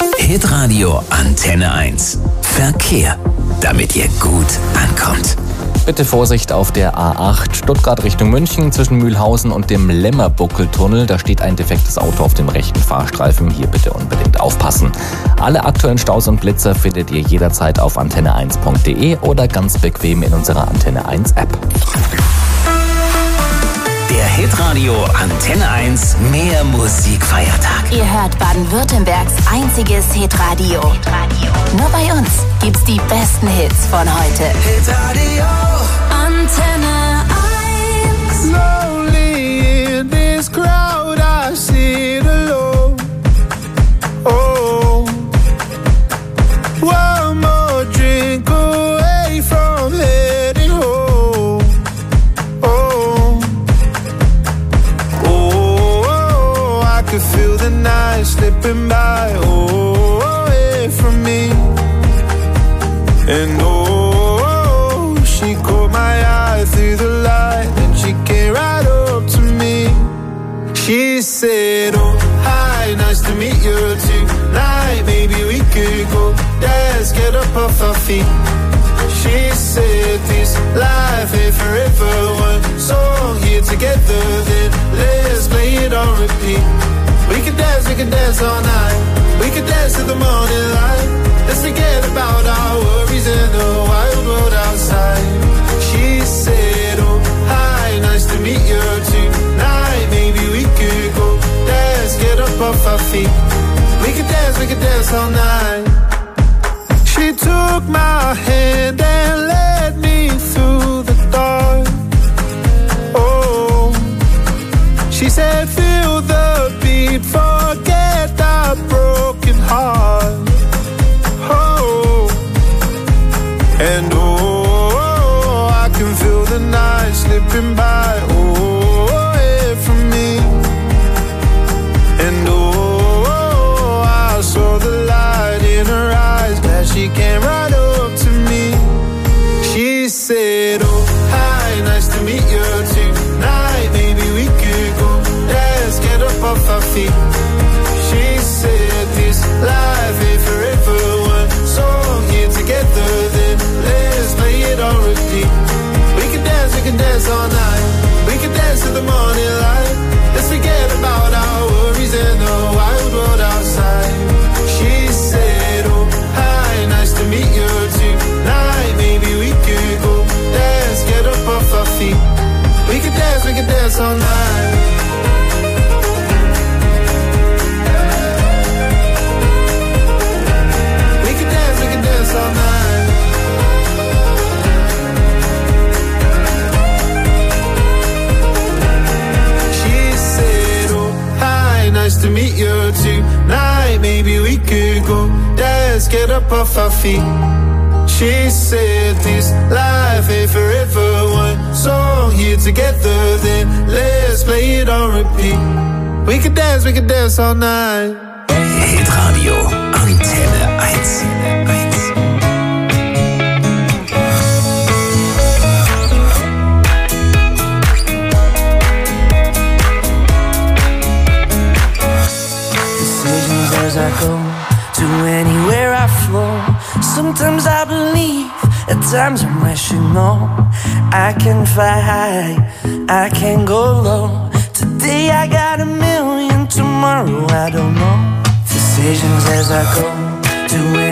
Hitradio Antenne 1. Verkehr, damit ihr gut ankommt. Bitte Vorsicht auf der A8 Stuttgart Richtung München zwischen Mühlhausen und dem Lämmerbuckeltunnel. Da steht ein defektes Auto auf dem rechten Fahrstreifen. Hier bitte unbedingt aufpassen. Alle aktuellen Staus und Blitzer findet ihr jederzeit auf antenne1.de oder ganz bequem in unserer Antenne 1 App. Der Hitradio Antenne 1 Mehr Musikfeiertag. Ihr hört Baden-Württembergs einziges Hitradio. Nur bei uns gibt's die besten Hits von heute. Hitradio Antenne 1. Lonely in this crowd, I sit alone. Oh, one more drink away from heading home. Oh, oh, I could feel the night slipping by. Oh, away from me. And oh, she caught my eye through the light, and she came right up to me. She said, oh, hi, nice to meet you tonight. Maybe we could go dance, get up off our feet. She said, this life ain't forever. One song here together, then let's play it on repeat. We can dance all night. We can dance to the morning light. Let's forget about our worries and the wild world outside. She said, oh, hi, nice to meet you tonight. Maybe we could go dance, get up off our feet. We can dance all night. She took my hand and led me through the dark. Oh, she said, feel the beat, forget our broken heart. Oh, and oh, I can feel the night slipping by. Oh, away from me. And oh, I saw the light in her eyes. That she came right up off our feet. She said this life ain't forever. One song here together, then let's play it on repeat. We could dance all night. Hitradio Antenne 1. Decisions as I go to anywhere I flow. Sometimes I believe, at times I'm rational. I can fly high, I can go low. Today I got a million, tomorrow I don't know. Decisions as I go to